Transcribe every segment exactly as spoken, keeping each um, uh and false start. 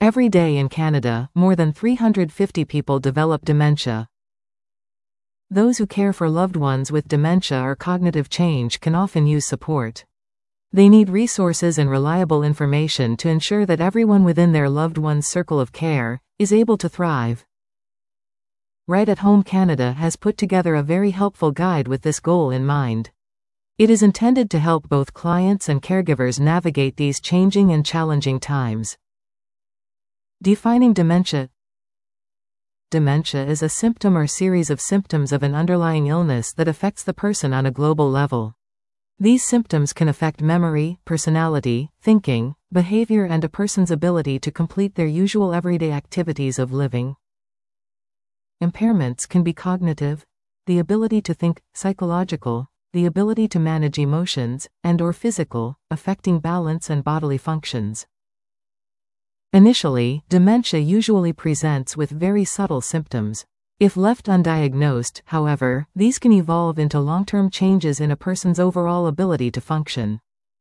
Every day in Canada, more than three hundred fifty people develop dementia. Those who care for loved ones with dementia or cognitive change can often use support. They need resources and reliable information to ensure that everyone within their loved one's circle of care is able to thrive. Right at Home Canada has put together a very helpful guide with this goal in mind. It is intended to help both clients and caregivers navigate these changing and challenging times. Defining dementia. Dementia is a symptom or series of symptoms of an underlying illness that affects the person on a global level. These symptoms can affect memory, personality, thinking, behavior, and a person's ability to complete their usual everyday activities of living. Impairments can be cognitive, the ability to think, psychological, the ability to manage emotions, and or physical, affecting balance and bodily functions. Initially, dementia usually presents with very subtle symptoms. If left undiagnosed, however, these can evolve into long-term changes in a person's overall ability to function.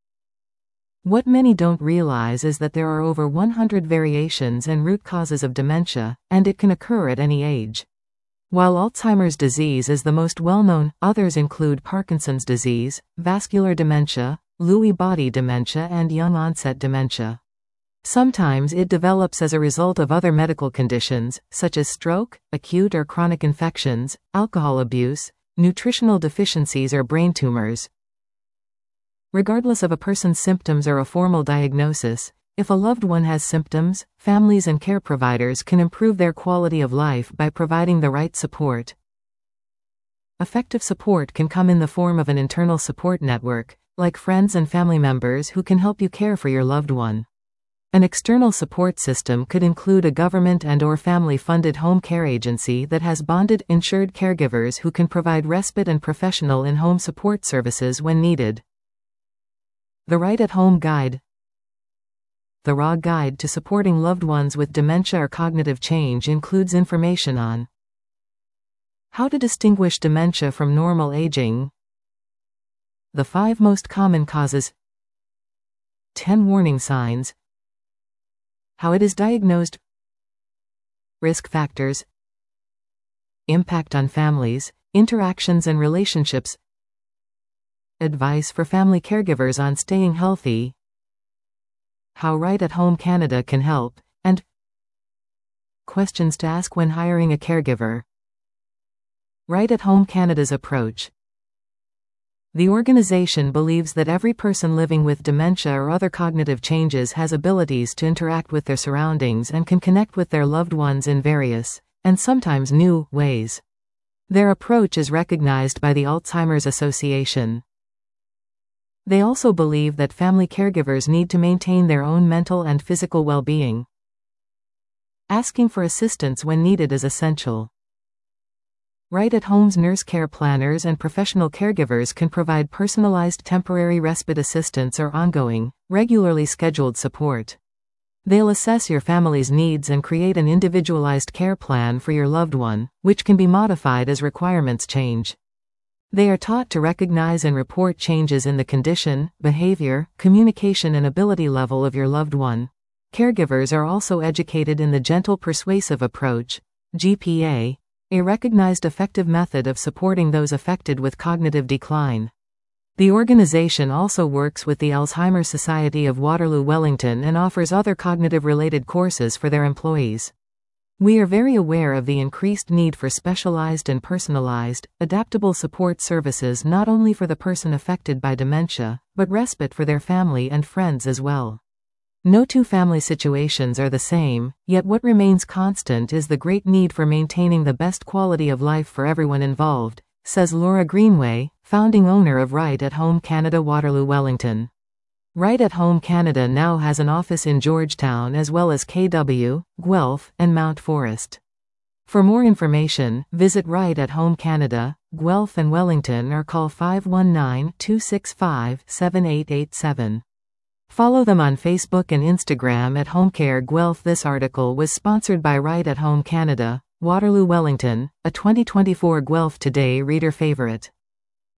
What many don't realize is that there are over one hundred variations and root causes of dementia, and it can occur at any age. While Alzheimer's disease is the most well-known, others include Parkinson's disease, vascular dementia, Lewy body dementia, and young-onset dementia. Sometimes it develops as a result of other medical conditions, such as stroke, acute or chronic infections, alcohol abuse, nutritional deficiencies, or brain tumors. Regardless of a person's symptoms or a formal diagnosis, if a loved one has symptoms, families and care providers can improve their quality of life by providing the right support. Effective support can come in the form of an internal support network, like friends and family members who can help you care for your loved one. An external support system could include a government and or family-funded home care agency that has bonded, insured caregivers who can provide respite and professional in-home support services when needed. The Right at Home Guide. The Raw Guide to Supporting Loved Ones with Dementia or Cognitive Change includes information on how to distinguish dementia from normal aging, the five most common causes, ten warning signs, how it is diagnosed, risk factors, impact on families, interactions and relationships, advice for family caregivers on staying healthy, how Right at Home Canada can help, and questions to ask when hiring a caregiver. Right at Home Canada's approach. The organization believes that every person living with dementia or other cognitive changes has abilities to interact with their surroundings and can connect with their loved ones in various, and sometimes new, ways. Their approach is recognized by the Alzheimer's Association. They also believe that family caregivers need to maintain their own mental and physical well-being. Asking for assistance when needed is essential. Right at Home's nurse care planners and professional caregivers can provide personalized temporary respite assistance or ongoing, regularly scheduled support. They'll assess your family's needs and create an individualized care plan for your loved one, which can be modified as requirements change. They are taught to recognize and report changes in the condition, behavior, communication, and ability level of your loved one. Caregivers are also educated in the Gentle Persuasive Approach, G P A, a recognized effective method of supporting those affected with cognitive decline. The organization also works with the Alzheimer's Society of Waterloo Wellington and offers other cognitive-related courses for their employees. We are very aware of the increased need for specialized and personalized, adaptable support services not only for the person affected by dementia, but respite for their family and friends as well. No two family situations are the same, yet what remains constant is the great need for maintaining the best quality of life for everyone involved, says Laura Greenway, founding owner of Right at Home Canada Waterloo Wellington. Right at Home Canada now has an office in Georgetown as well as K W, Guelph, and Mount Forest. For more information, visit Right at Home Canada, Guelph and Wellington or call five one nine, two six five, seven eight eight seven. Follow them on Facebook and Instagram at HomeCare Guelph. This article was sponsored by Right at Home Canada, Waterloo Wellington, a twenty twenty-four Guelph Today reader favorite.